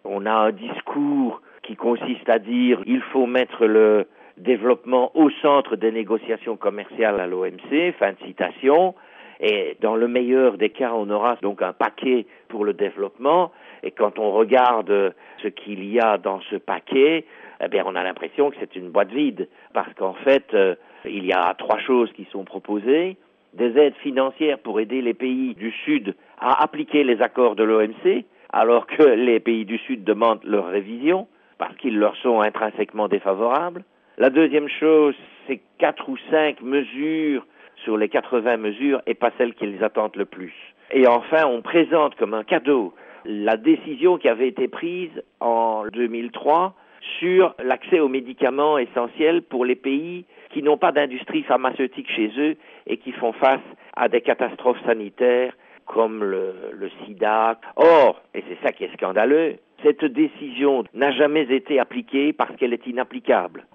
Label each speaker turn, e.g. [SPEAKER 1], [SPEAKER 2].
[SPEAKER 1] On a un discours qui consiste à dire il faut mettre le développement au centre des négociations commerciales à l'OMC, fin de citation. Et dans le meilleur des cas, on aura donc un paquet pour le développement. Et quand on regarde ce qu'il y a dans ce paquet, eh bien, on a l'impression que c'est une boîte vide. Parce qu'en fait, il y a 3 choses qui sont proposées. Des aides financières pour aider les pays du Sud à appliquer les accords de l'OMC, alors que les pays du Sud demandent leur révision, parce qu'ils leur sont intrinsèquement défavorables. La deuxième chose, c'est 4 ou 5 mesures sur les 80 mesures et pas celles qu'ils attendent le plus. Et enfin, on présente comme un cadeau la décision qui avait été prise en 2003 sur l'accès aux médicaments essentiels pour les pays qui n'ont pas d'industrie pharmaceutique chez eux et qui font face à des catastrophes sanitaires comme le sida. Or, et c'est ça qui est scandaleux, cette décision n'a jamais été appliquée parce qu'elle est inapplicable.